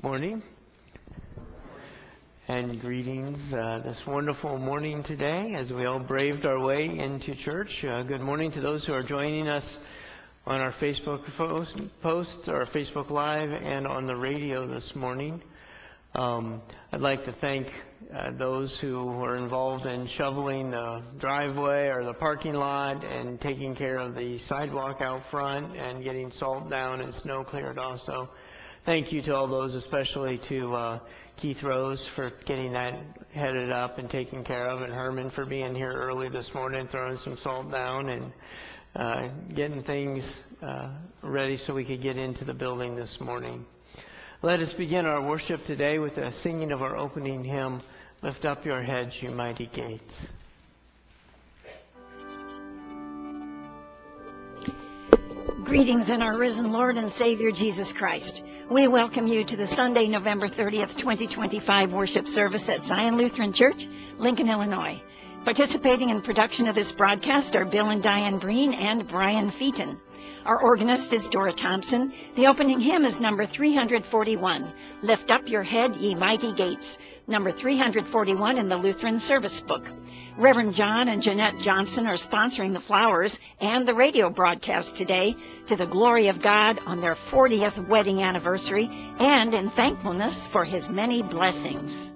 Morning and greetings this wonderful morning today as we all braved our way into church. Good morning to those who are joining us on our Facebook post, our Facebook Live, and on the radio this morning. I'd like to thank those who were involved in shoveling the driveway or the parking lot and taking care of the sidewalk out front and getting salt down and snow cleared also. Thank you to all those, especially to Keith Rose for getting that headed up and taken care of, and Herman for being here early this morning, throwing some salt down and getting things ready so we could get into the building this morning. Let us begin our worship today with a singing of our opening hymn, Lift Up Your Heads, You Mighty Gates. Greetings in our risen Lord and Savior Jesus Christ. We welcome you to the Sunday, November 30th, 2025 worship service at Zion Lutheran Church, Lincoln, Illinois. Participating in production of this broadcast are Bill and Diane Breen and Brian Featon. Our organist is Dora Thompson. The opening hymn is number 341, Lift Up Your Head, Ye Mighty Gates, number 341 in the Lutheran Service Book. Reverend John and Jeanette Johnson are sponsoring the flowers and the radio broadcast today to the glory of God on their 40th wedding anniversary and in thankfulness for His many blessings.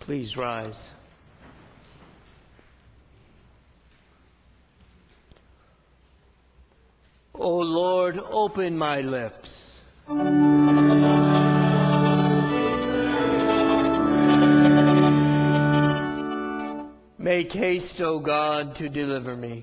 Please rise. O Lord, open my lips. Make haste, O God, to deliver me.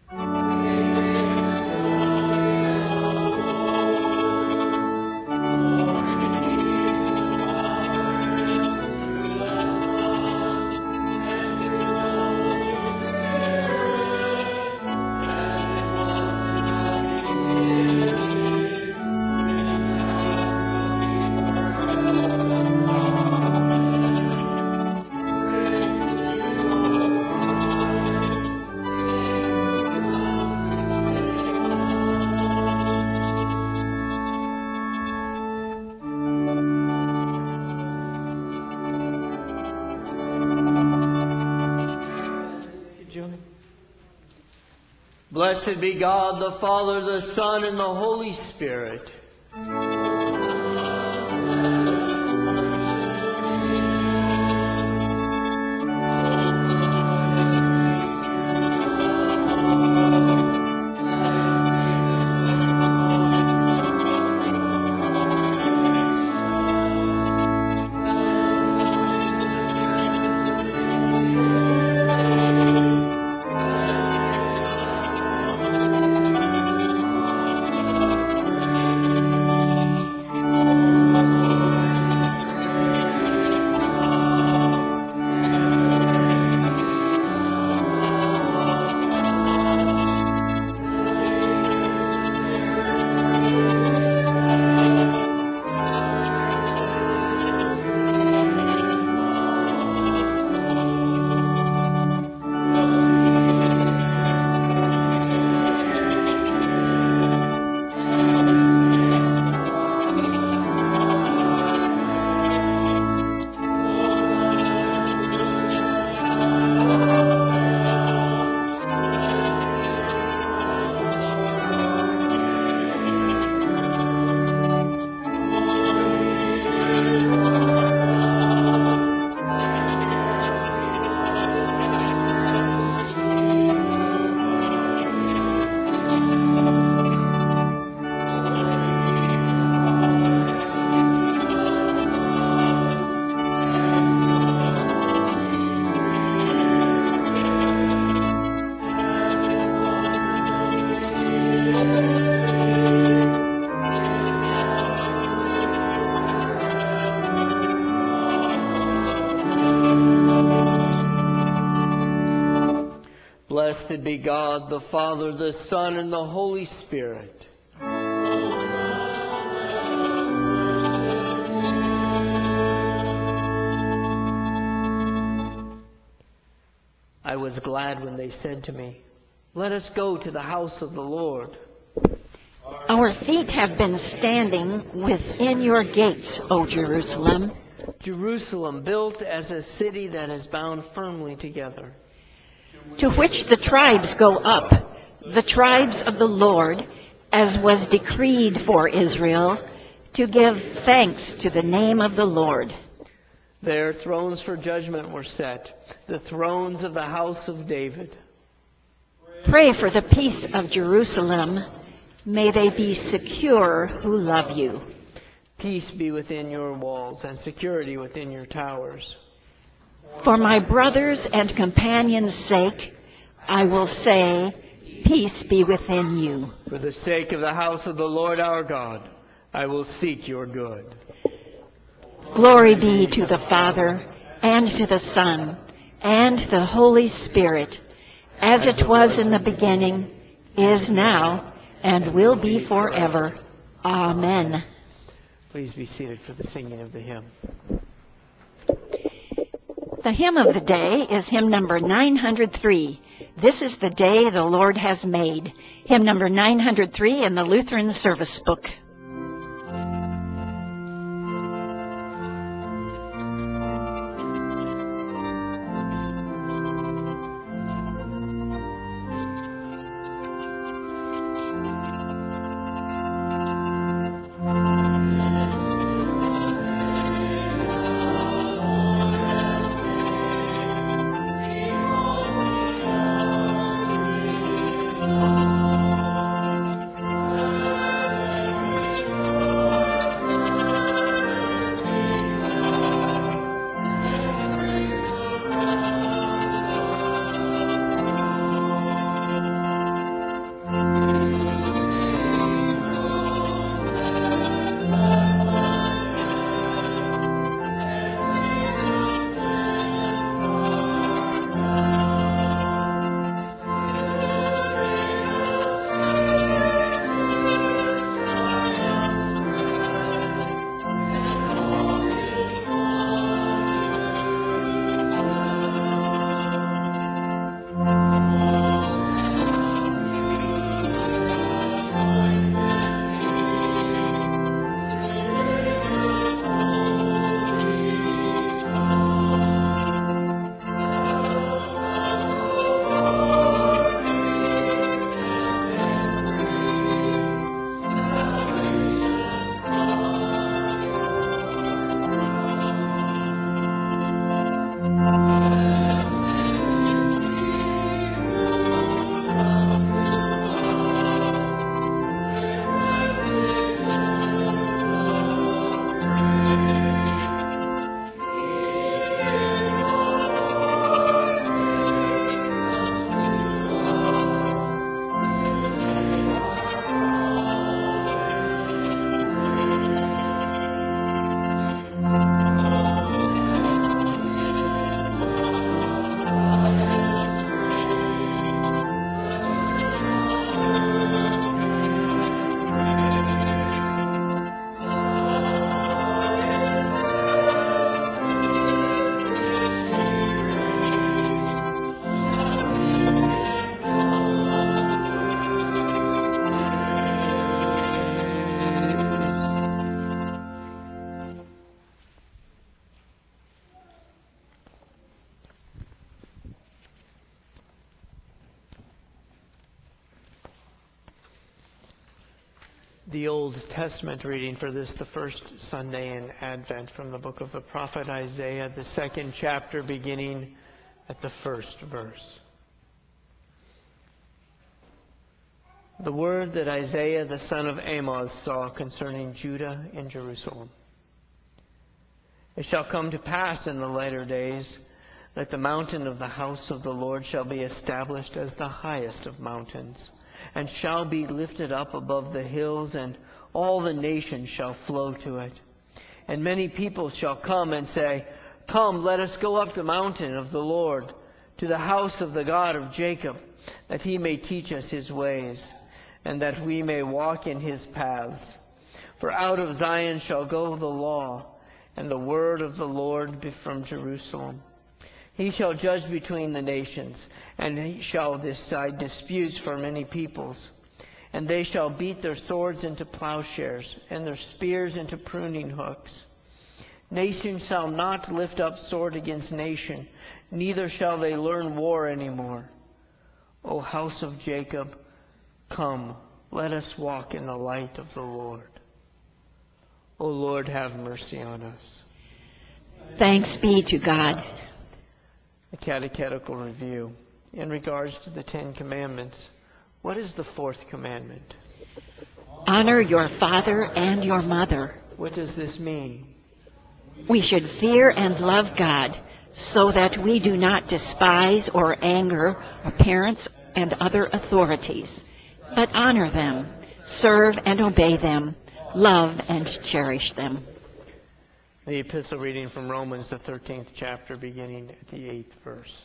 Blessed be God, the Father, the Son, and the Holy Spirit. Blessed be God, the Father, the Son, and the Holy Spirit. I was glad when they said to me, "Let us go to the house of the Lord." Our feet have been standing within your gates, O Jerusalem. Jerusalem, built as a city that is bound firmly together, To which the tribes go up, the tribes of the Lord, as was decreed for Israel, to give thanks to the name of the Lord. There thrones for judgment were set, the thrones of the house of David. Pray for the peace of Jerusalem. May they be secure who love you. Peace be within your walls and security within your towers. For my brothers and companions' sake, I will say, peace be within you. For the sake of the house of the Lord our God, I will seek your good. Glory be to the Father, and to the Son, and to the Holy Spirit, as it was in the beginning, is now, and will be forever. Amen. Please be seated for the singing of the hymn. The hymn of the day is hymn number 903. This is the day the Lord has made. Hymn number 903 in the Lutheran Service Book. The Old Testament reading for this, the first Sunday in Advent, from the book of the prophet Isaiah, the 2nd chapter, beginning at the 1st verse. The word that Isaiah the son of Amoz saw concerning Judah and Jerusalem. It shall come to pass in the latter days that the mountain of the house of the Lord shall be established as the highest of mountains, and shall be lifted up above the hills, and all the nations shall flow to it. And many people shall come and say, Come, let us go up the mountain of the Lord, to the house of the God of Jacob, that he may teach us his ways, and that we may walk in his paths. For out of Zion shall go the law, and the word of the Lord be from Jerusalem. He shall judge between the nations, and he shall decide disputes for many peoples. And they shall beat their swords into plowshares, and their spears into pruning hooks. Nation shall not lift up sword against nation, neither shall they learn war anymore. O house of Jacob, come, let us walk in the light of the Lord. O Lord, have mercy on us. Thanks be to God. A catechetical review. In regards to the 10 Commandments, what is the 4th commandment? Honor your father and your mother. What does this mean? We should fear and love God so that we do not despise or anger our parents and other authorities, but honor them, serve and obey them, love and cherish them. The epistle reading from Romans, the 13th chapter, beginning at the 8th verse.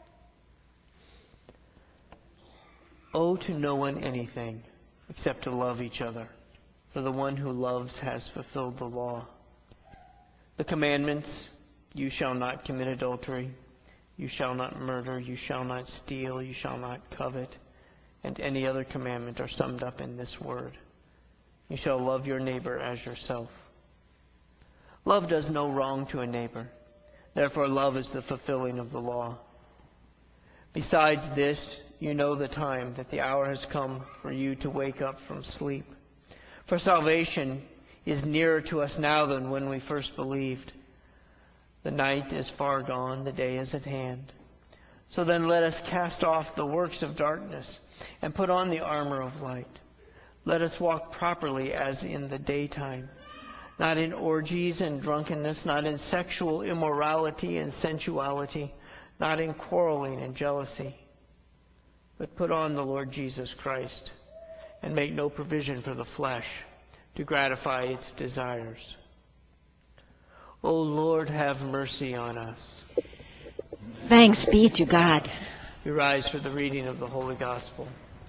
Owe to no one anything except to love each other, for the one who loves has fulfilled the law. The commandments, you shall not commit adultery, you shall not murder, you shall not steal, you shall not covet, and any other commandment are summed up in this word. You shall love your neighbor as yourself. Love does no wrong to a neighbor. Therefore, love is the fulfilling of the law. Besides this, you know the time, that the hour has come for you to wake up from sleep. For salvation is nearer to us now than when we first believed. The night is far gone, the day is at hand. So then let us cast off the works of darkness and put on the armor of light. Let us walk properly as in the daytime, not in orgies and drunkenness, not in sexual immorality and sensuality, not in quarreling and jealousy. But put on the Lord Jesus Christ, and make no provision for the flesh to gratify its desires. O Lord, have mercy on us. Thanks be to God. We rise for the reading of the Holy Gospel.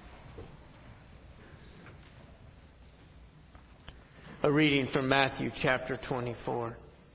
A reading from Matthew chapter 24.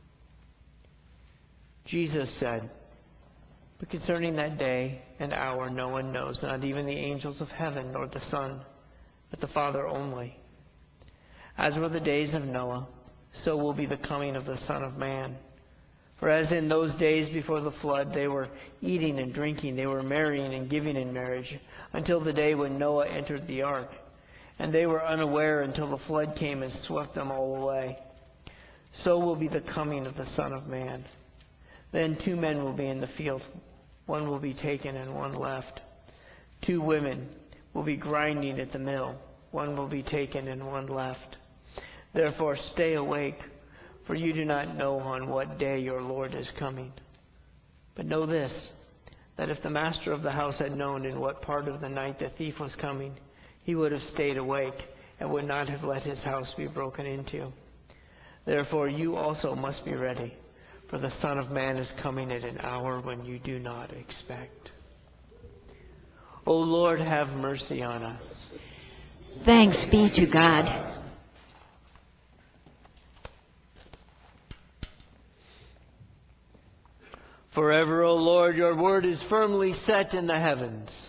Jesus said, But concerning that day and hour no one knows, not even the angels of heaven nor the Son, but the Father only. As were the days of Noah, so will be the coming of the Son of Man. For as in those days before the flood, they were eating and drinking, they were marrying and giving in marriage, until the day when Noah entered the ark. And they were unaware until the flood came and swept them all away. So will be the coming of the Son of Man. Then 2 men will be in the field. One will be taken and one left. 2 women will be grinding at the mill. One will be taken and one left. Therefore stay awake, for you do not know on what day your Lord is coming. But know this, that if the master of the house had known in what part of the night the thief was coming, he would have stayed awake and would not have let his house be broken into. Therefore you also must be ready, for the Son of Man is coming at an hour when you do not expect. O Lord, have mercy on us. Thanks be to God. Forever, O Lord, your word is firmly set in the heavens.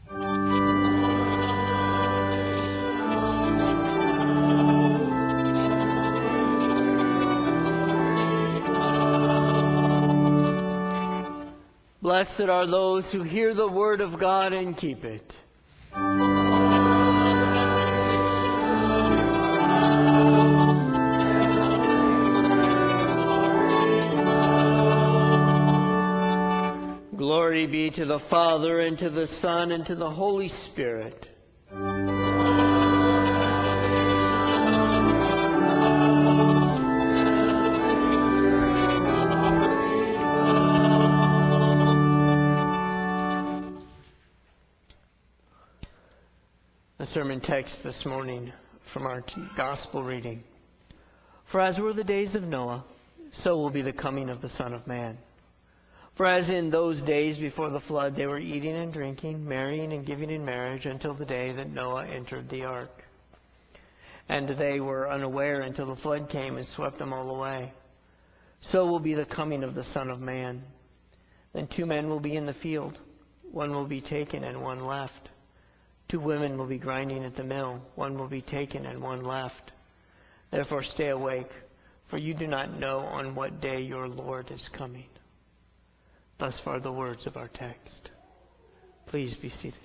Blessed are those who hear the word of God and keep it. be to the Father, and to the Son, and to the Holy Spirit. The sermon text this morning from our gospel reading. For as were the days of Noah, so will be the coming of the Son of Man. For as in those days before the flood they were eating and drinking, marrying and giving in marriage until the day that Noah entered the ark. And they were unaware until the flood came and swept them all away. So will be the coming of the Son of Man. Then 2 men will be in the field. One will be taken and one left. 2 women will be grinding at the mill. One will be taken and one left. Therefore stay awake, for you do not know on what day your Lord is coming. Thus far the words of our text. Please be seated.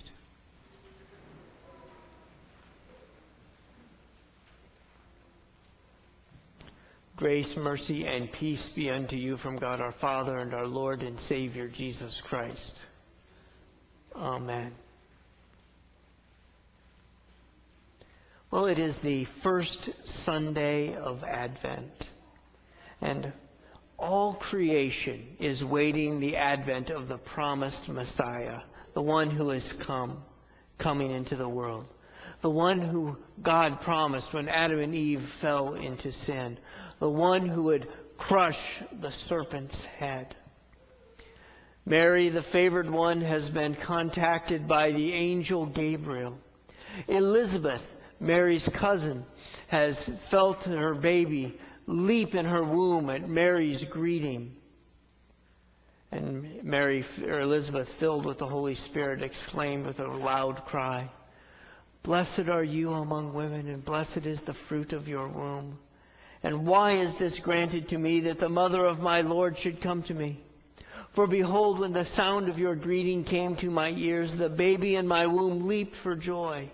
Grace, mercy, and peace be unto you from God our Father and our Lord and Savior Jesus Christ. Amen. Well, it is the first Sunday of Advent, and all creation is waiting the advent of the promised Messiah, the one who is coming into the world, the one who God promised when Adam and Eve fell into sin, the one who would crush the serpent's head. Mary, the favored one, has been contacted by the angel Gabriel. Elizabeth, Mary's cousin, has felt her baby leap in her womb at Mary's greeting. And Elizabeth, filled with the Holy Spirit, exclaimed with a loud cry, "Blessed are you among women, and blessed is the fruit of your womb. And why is this granted to me, that the mother of my Lord should come to me? For behold, when the sound of your greeting came to my ears, the baby in my womb leaped for joy."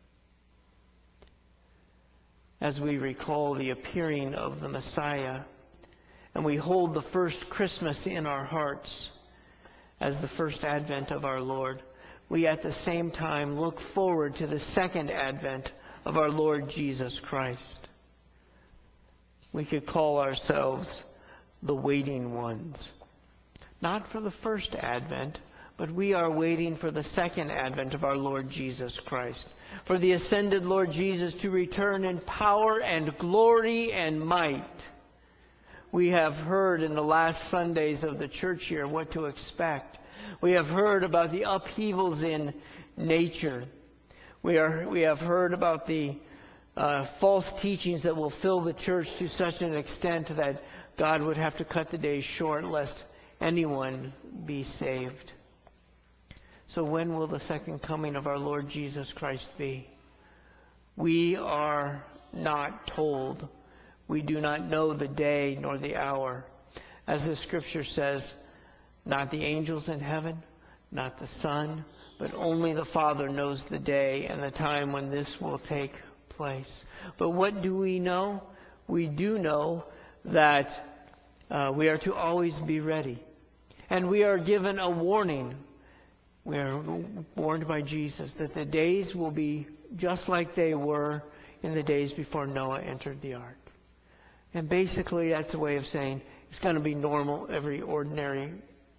As we recall the appearing of the Messiah, and we hold the first Christmas in our hearts as the first advent of our Lord, we at the same time look forward to the second advent of our Lord Jesus Christ. We could call ourselves the waiting ones. Not for the first advent, but we are waiting for the second advent of our Lord Jesus Christ, for the ascended Lord Jesus to return in power and glory and might. We have heard in the last Sundays of the church year what to expect. We have heard about the upheavals in nature. We have heard about the false teachings that will fill the church to such an extent that God would have to cut the days short lest anyone be saved. So when will the second coming of our Lord Jesus Christ be? We are not told. We do not know the day nor the hour. As the scripture says, not the angels in heaven, not the Son, but only the Father knows the day and the time when this will take place. But what do we know? We do know that we are to always be ready. And we are given a warning. We are warned by Jesus that the days will be just like they were in the days before Noah entered the ark. And basically that's a way of saying it's going to be normal every ordinary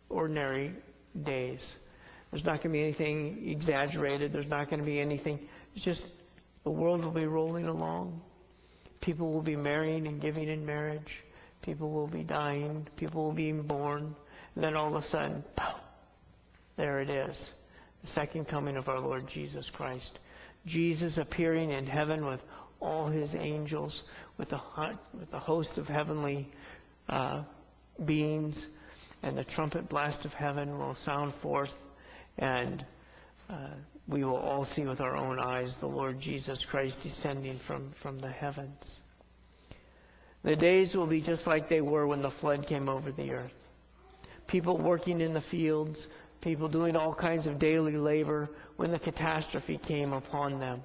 days. There's not going to be anything exaggerated. There's not going to be anything. It's just the world will be rolling along. People will be marrying and giving in marriage. People will be dying. People will be born. And then all of a sudden, pow, there it is. The second coming of our Lord Jesus Christ. Jesus appearing in heaven with all his angels, with the host of heavenly beings, and the trumpet blast of heaven will sound forth, and we will all see with our own eyes the Lord Jesus Christ descending from the heavens. The days will be just like they were when the flood came over the earth. People working in the fields, people doing all kinds of daily labor when the catastrophe came upon them.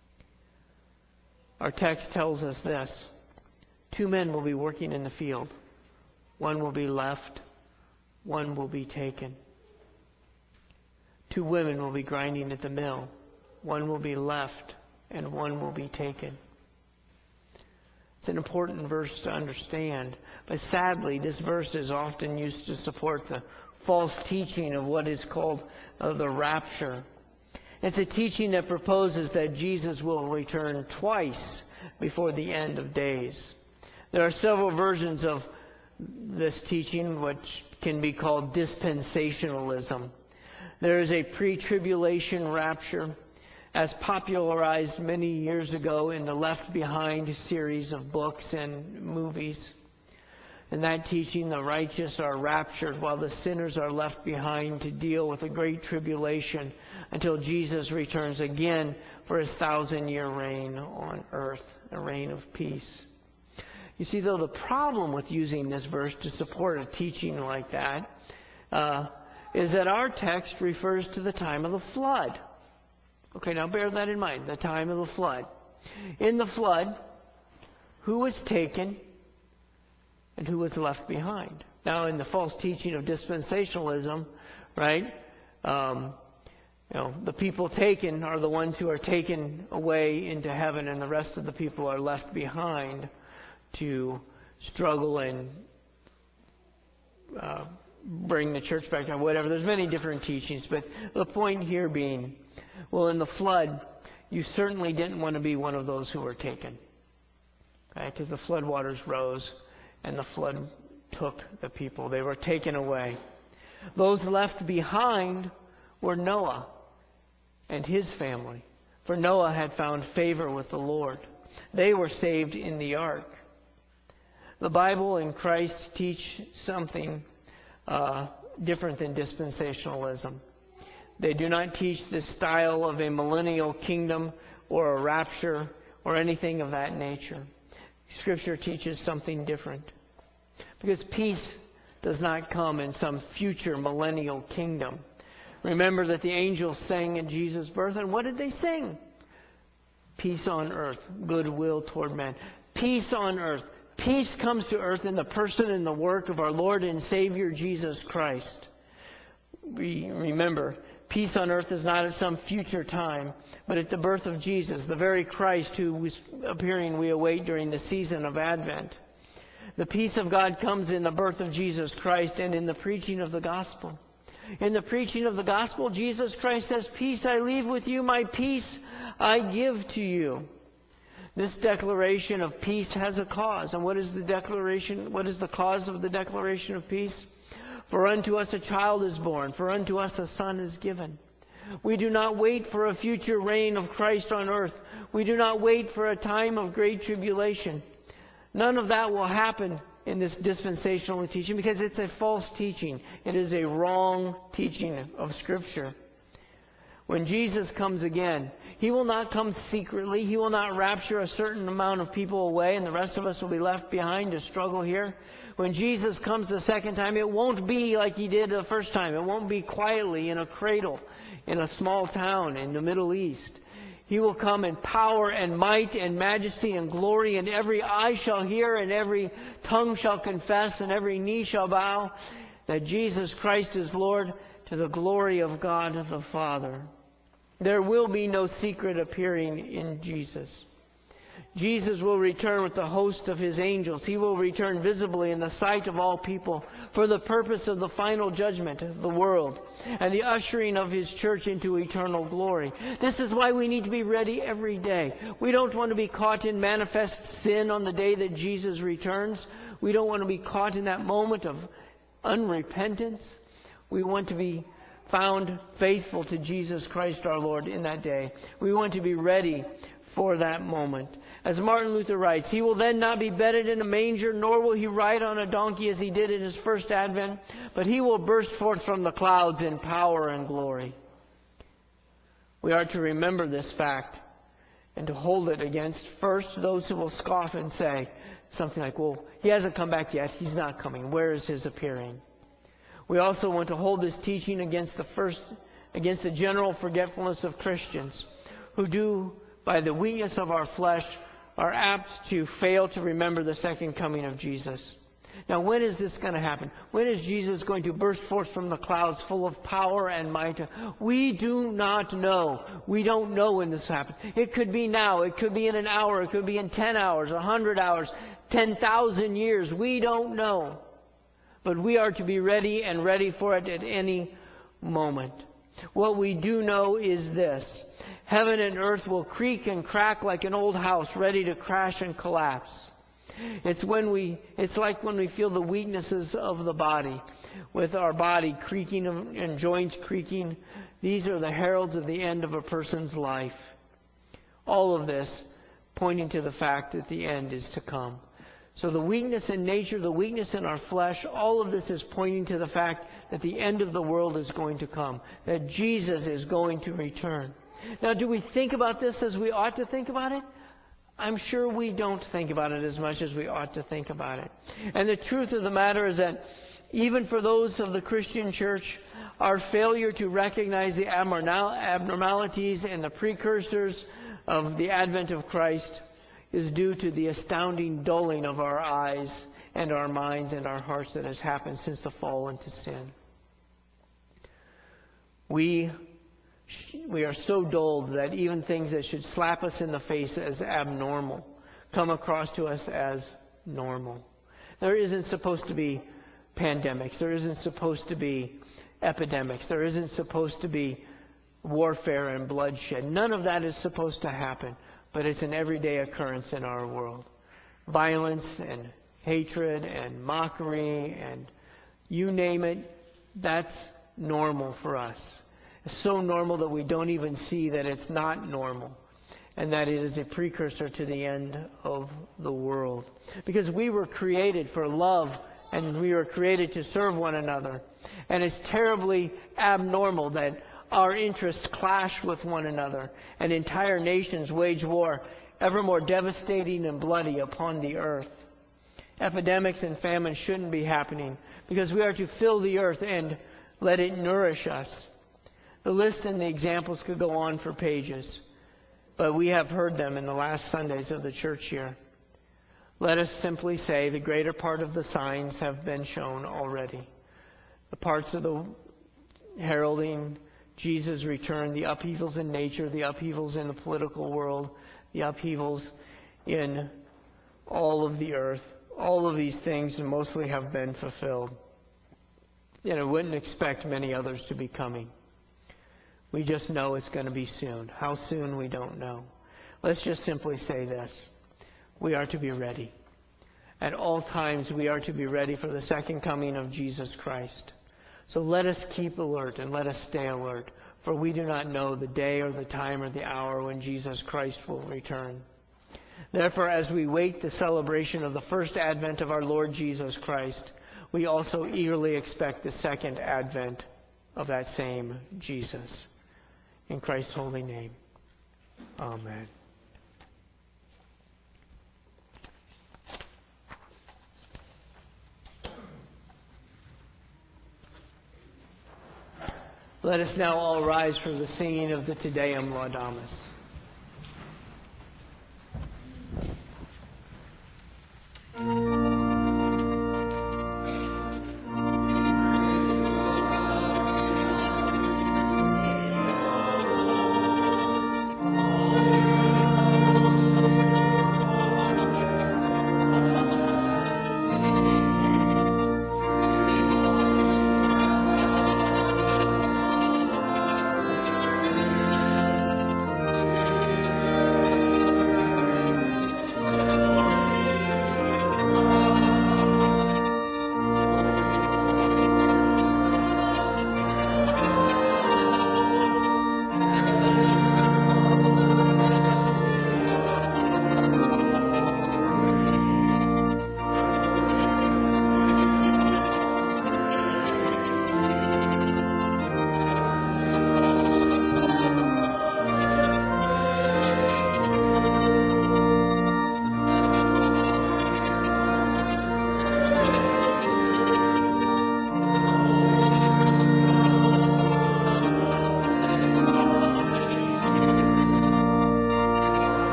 Our text tells us this. 2 men will be working in the field. One will be left, one will be taken. 2 women will be grinding at the mill. One will be left and one will be taken. It's an important verse to understand. But sadly, this verse is often used to support the false teaching of what is called the rapture. It's a teaching that proposes that Jesus will return twice before the end of days. There are several versions of this teaching which can be called dispensationalism. There is a pre-tribulation rapture, as popularized many years ago in the Left Behind series of books and movies. In that teaching, the righteous are raptured while the sinners are left behind to deal with a great tribulation until Jesus returns again for his 1,000-year reign on earth, a reign of peace. You see, though, the problem with using this verse to support a teaching like that is that our text refers to the time of the flood. Okay, now bear that in mind, the time of the flood. In the flood, who was taken and who was left behind? Now, in the false teaching of dispensationalism, right, the people taken are the ones who are taken away into heaven, and the rest of the people are left behind to struggle and bring the church back or whatever. There's many different teachings, but the point here being, well, in the flood, you certainly didn't want to be one of those who were taken. Okay? Because the flood waters rose and the flood took the people. They were taken away. Those left behind were Noah and his family. For Noah had found favor with the Lord. They were saved in the ark. The Bible and Christ teach something different than dispensationalism. They do not teach the style of a millennial kingdom or a rapture or anything of that nature. Scripture teaches something different. Because peace does not come in some future millennial kingdom. Remember that the angels sang at Jesus' birth, and what did they sing? Peace on earth, goodwill toward men. Peace on earth. Peace comes to earth in the person and the work of our Lord and Savior Jesus Christ. Remember, peace on earth is not at some future time, but at the birth of Jesus, the very Christ whose appearing we await during the season of Advent. The peace of God comes in the birth of Jesus Christ and in the preaching of the gospel. In the preaching of the gospel, Jesus Christ says, "Peace I leave with you, my peace I give to you." This declaration of peace has a cause. And what is the declaration? What is the cause of the declaration of peace? For unto us a child is born, for unto us a son is given. We do not wait for a future reign of Christ on earth. We do not wait for a time of great tribulation. None of that will happen in this dispensational teaching because it's a false teaching. It is a wrong teaching of Scripture. When Jesus comes again, He will not come secretly. He will not rapture a certain amount of people away and the rest of us will be left behind to struggle here. When Jesus comes the second time, it won't be like He did the first time. It won't be quietly in a cradle in a small town in the Middle East. He will come in power and might and majesty and glory, and every eye shall hear and every tongue shall confess and every knee shall bow that Jesus Christ is Lord, to the glory of God the Father. There will be no secret appearing in Jesus. Jesus will return with the host of His angels. He will return visibly in the sight of all people for the purpose of the final judgment of the world and the ushering of His church into eternal glory. This is why we need to be ready every day. We don't want to be caught in manifest sin on the day that Jesus returns. We don't want to be caught in that moment of unrepentance. We want to be found faithful to Jesus Christ our Lord in that day. We want to be ready for that moment. As Martin Luther writes, He will then not be bedded in a manger, nor will He ride on a donkey as He did in His first advent, but He will burst forth from the clouds in power and glory. We are to remember this fact and to hold it against first those who will scoff and say something like, well, He hasn't come back yet. He's not coming. Where is His appearing? We also want to hold this teaching against the general forgetfulness of Christians who do, by the weakness of our flesh, are apt to fail to remember the second coming of Jesus. Now, when is this going to happen? When is Jesus going to burst forth from the clouds full of power and might? We do not know. We don't know when this happens. It could be now. It could be in an hour. It could be in 10 hours, 100 hours, 10,000 years. We don't know. But we are to be ready and ready for it at any moment. What we do know is this. Heaven and earth will creak and crack like an old house ready to crash and collapse. It's like when we feel the weaknesses of the body, with our body creaking and joints creaking. These are the heralds of the end of a person's life. All of this pointing to the fact that the end is to come. So the weakness in nature, the weakness in our flesh, all of this is pointing to the fact that the end of the world is going to come, that Jesus is going to return. Now, do we think about this as we ought to think about it? I'm sure we don't think about it as much as we ought to think about it. And the truth of the matter is that even for those of the Christian church, our failure to recognize the abnormalities and the precursors of the advent of Christ is due to the astounding dulling of our eyes and our minds and our hearts that has happened since the fall into sin. We are so dulled that even things that should slap us in the face as abnormal come across to us as normal. There isn't supposed to be pandemics. There isn't supposed to be epidemics. There isn't supposed to be warfare and bloodshed. None of that is supposed to happen, but it's an everyday occurrence in our world. Violence and hatred and mockery and you name it, that's normal for us. It's so normal that we don't even see that it's not normal, and that it is a precursor to the end of the world. Because we were created for love, and we were created to serve one another. And it's terribly abnormal that our interests clash with one another, and entire nations wage war, ever more devastating and bloody, upon the earth. Epidemics and famine shouldn't be happening, because we are to fill the earth and let it nourish us. The list and the examples could go on for pages, but we have heard them in the last Sundays of the church year. Let us simply say the greater part of the signs have been shown already. The parts of the heralding Jesus' return, the upheavals in nature, the upheavals in the political world, the upheavals in all of the earth, all of these things mostly have been fulfilled. And I wouldn't expect many others to be coming. We just know it's going to be soon. How soon, we don't know. Let's just simply say this. We are to be ready. At all times, we are to be ready for the second coming of Jesus Christ. So let us keep alert and let us stay alert, for we do not know the day or the time or the hour when Jesus Christ will return. Therefore, as we wait the celebration of the first advent of our Lord Jesus Christ, we also eagerly expect the second advent of that same Jesus. In Christ's holy name, amen. Let us now all rise for the singing of the Te Deum Laudamus.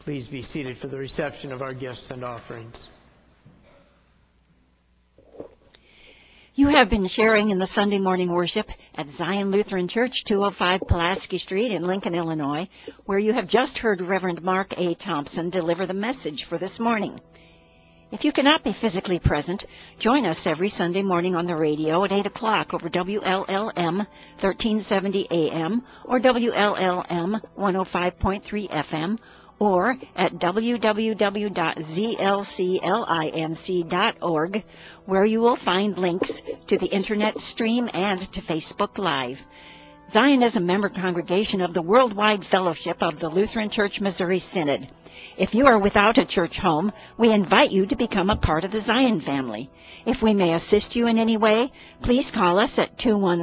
Please be seated for the reception of our gifts and offerings. You have been sharing in the Sunday morning worship at Zion Lutheran Church, 205 Pulaski Street in Lincoln, Illinois, where you have just heard Reverend Mark A. Thompson deliver the message for this morning. If you cannot be physically present, join us every Sunday morning on the radio at 8 o'clock over WLLM 1370 AM or WLLM 105.3 FM, or at www.zlclinc.org, where you will find links to the Internet stream and to Facebook Live. Zion is a member congregation of the Worldwide Fellowship of the Lutheran Church Missouri Synod. If you are without a church home, we invite you to become a part of the Zion family. If we may assist you in any way, please call us at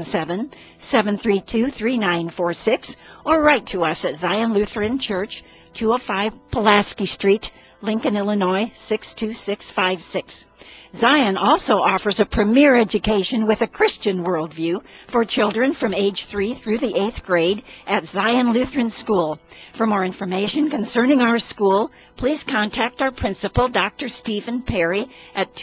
217-732-3946 or write to us at Zion Lutheran Church, 205 Pulaski Street, Lincoln, Illinois, 62656. Zion also offers a premier education with a Christian worldview for children from age 3 through the 8th grade at Zion Lutheran School. For more information concerning our school, please contact our principal, Dr. Stephen Perry, at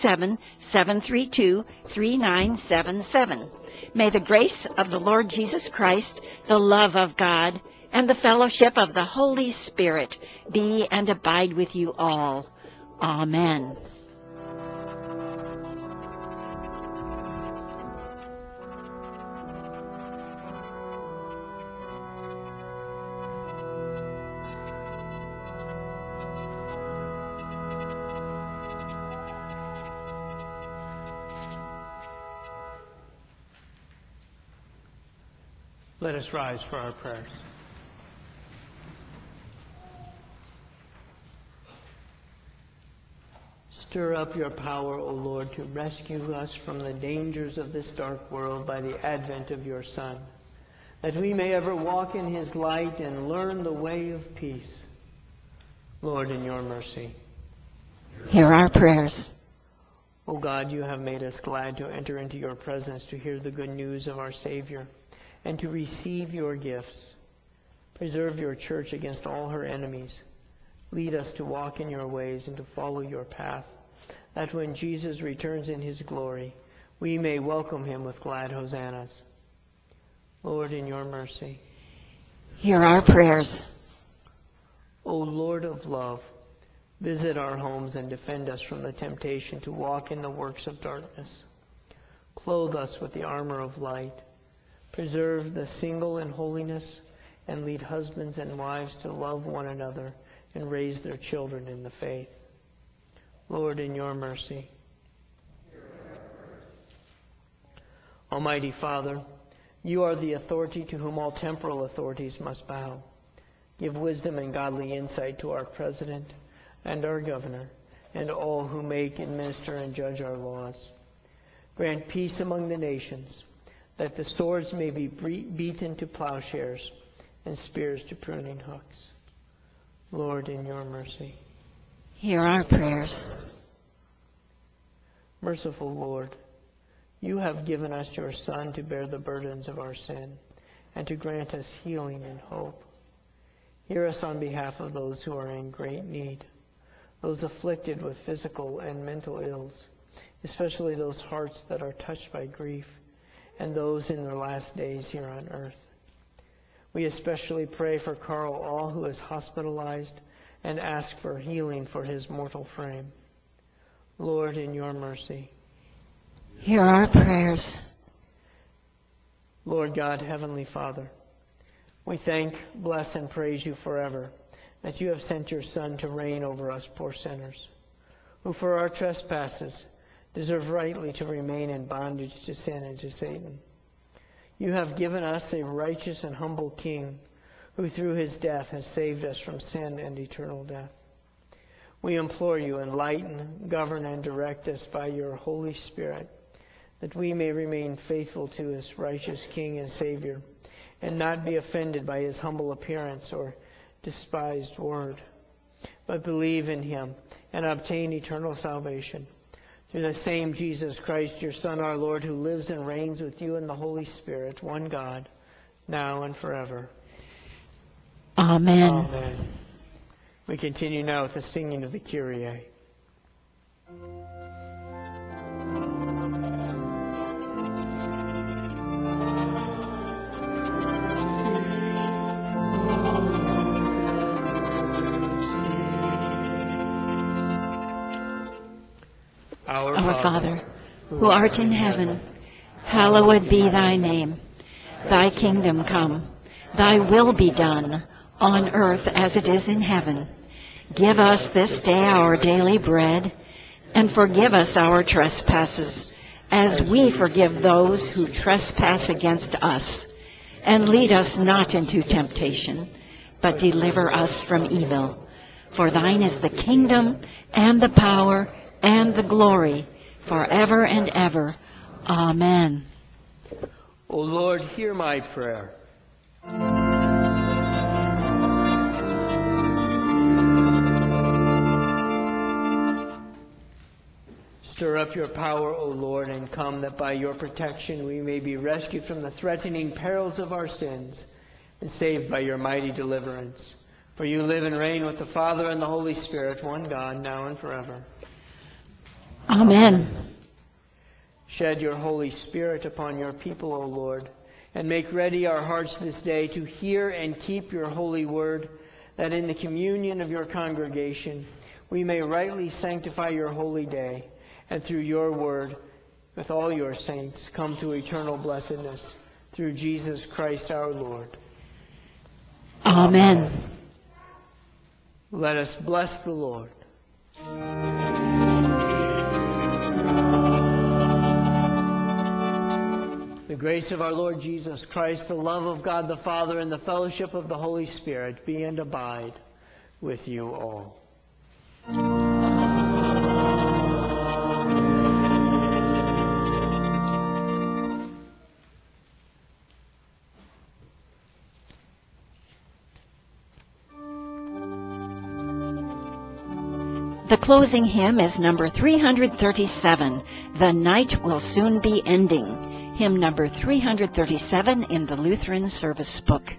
217-732-3977. May the grace of the Lord Jesus Christ, the love of God, and the fellowship of the Holy Spirit be and abide with you all. Amen. Let us rise for our prayers. Stir up your power, O Lord, to rescue us from the dangers of this dark world by the advent of your Son, that we may ever walk in his light and learn the way of peace. Lord, in your mercy, hear our prayers. O God, you have made us glad to enter into your presence to hear the good news of our Savior and to receive your gifts. Preserve your church against all her enemies. Lead us to walk in your ways and to follow your path, that when Jesus returns in his glory, we may welcome him with glad hosannas. Lord, in your mercy, hear our prayers. O Lord of love, visit our homes and defend us from the temptation to walk in the works of darkness. Clothe us with the armor of light. Preserve the single in holiness, and lead husbands and wives to love one another and raise their children in the faith. Lord, in your mercy. Almighty Father, you are the authority to whom all temporal authorities must bow. Give wisdom and godly insight to our president and our governor and all who make, administer, and judge our laws. Grant peace among the nations, that the swords may be beaten to plowshares and spears to pruning hooks. Lord, in your mercy, hear our prayers. Merciful Lord, you have given us your Son to bear the burdens of our sin and to grant us healing and hope. Hear us on behalf of those who are in great need, those afflicted with physical and mental ills, especially those hearts that are touched by grief, and those in their last days here on earth. We especially pray for Carl All, who is hospitalized, and ask for healing for his mortal frame. Lord, in your mercy, hear our prayers. Lord God, Heavenly Father, we thank, bless, and praise you forever that you have sent your Son to reign over us poor sinners, who for our trespasses deserve rightly to remain in bondage to sin and to Satan. You have given us a righteous and humble King, who through his death has saved us from sin and eternal death. We implore you, enlighten, govern, and direct us by your Holy Spirit, that we may remain faithful to his righteous King and Savior, and not be offended by his humble appearance or despised word, but believe in him and obtain eternal salvation. Through the same Jesus Christ, your Son, our Lord, who lives and reigns with you in the Holy Spirit, one God, now and forever. Amen. Amen. We continue now with the singing of the Kyrie. Our Father, who art in heaven, hallowed be thy name. Thy kingdom come, thy will be done, on earth as it is in heaven. Give us this day our daily bread, and forgive us our trespasses, as we forgive those who trespass against us. And lead us not into temptation, but deliver us from evil. For thine is the kingdom, and the power, and the glory, forever and ever. Amen. O Lord, hear my prayer. Stir up your power, O Lord, and come, that by your protection we may be rescued from the threatening perils of our sins and saved by your mighty deliverance. For you live and reign with the Father and the Holy Spirit, one God, now and forever. Amen. Shed your Holy Spirit upon your people, O Lord, and make ready our hearts this day to hear and keep your holy word, that in the communion of your congregation we may rightly sanctify your holy day, and through your word, with all your saints, come to eternal blessedness, through Jesus Christ our Lord. Amen. Let us bless the Lord. The grace of our Lord Jesus Christ, the love of God the Father, and the fellowship of the Holy Spirit be and abide with you all. The closing hymn is number 337, The Night Will Soon Be Ending. Hymn number 337 in the Lutheran Service Book.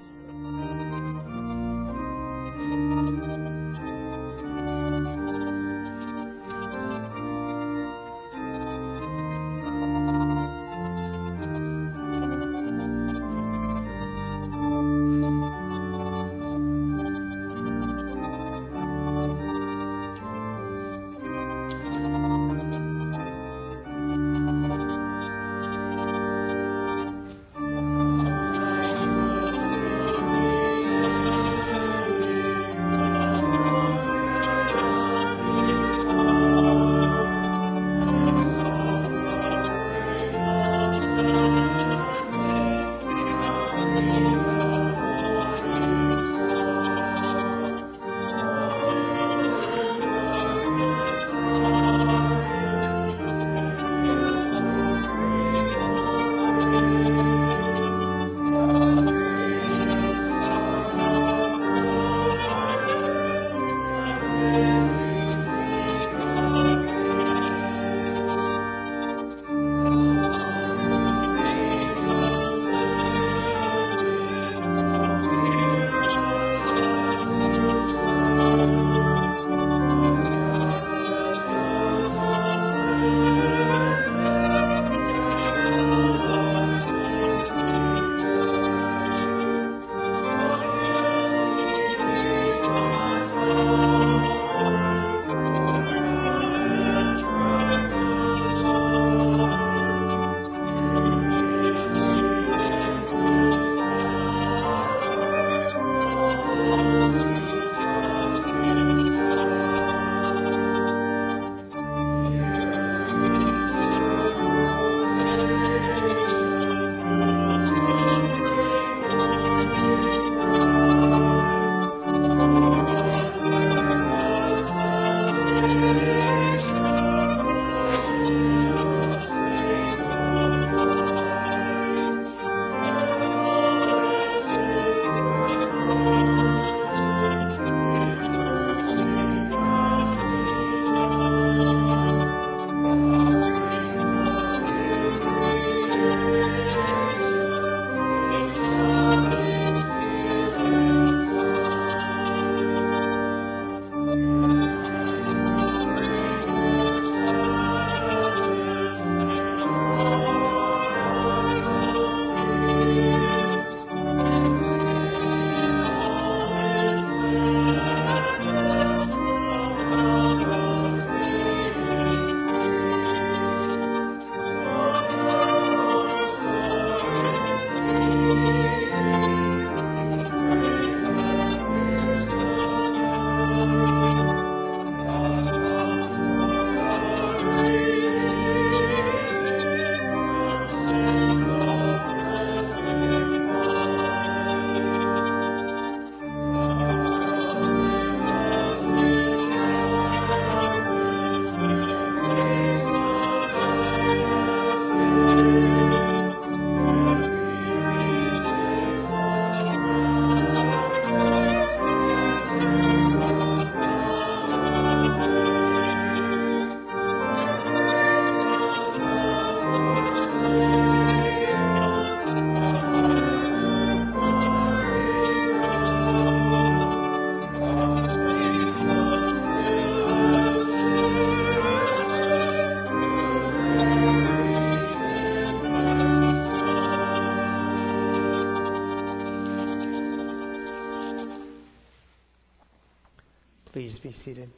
Please be seated.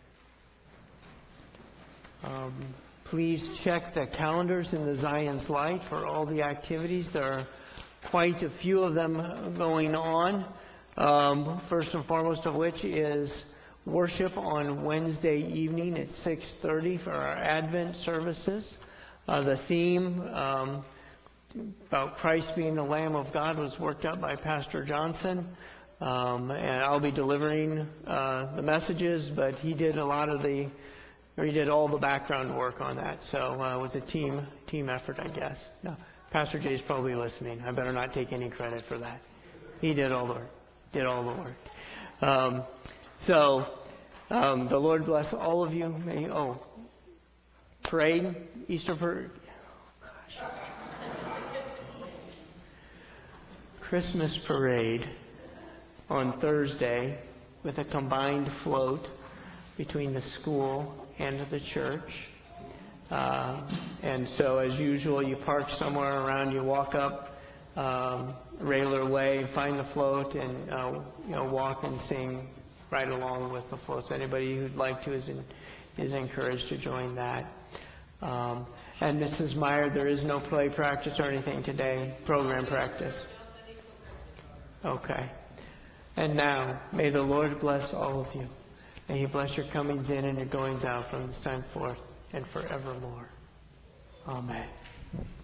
Please check the calendars in the Zion's Light for all the activities. There are quite a few of them going on. First and foremost of which is worship on Wednesday evening at 6:30 for our Advent services. The theme about Christ being the Lamb of God was worked out by Pastor Johnson. And I'll be delivering the messages, but he did all the background work on that. So it was a team effort, I guess. No, Pastor Jay's probably listening. I better not take any credit for that. He did all the work. The Lord bless all of you. Parade, Easter parade. Christmas parade on Thursday with a combined float between the school and the church. And so as usual, you park somewhere around, you walk up Railer Way, find the float, and walk and sing right along with the float. So anybody who'd like to is encouraged to join that. And Mrs. Meyer, there is no play practice or anything today, program practice. Okay. And now, may the Lord bless all of you. May He bless your comings in and your goings out from this time forth and forevermore. Amen.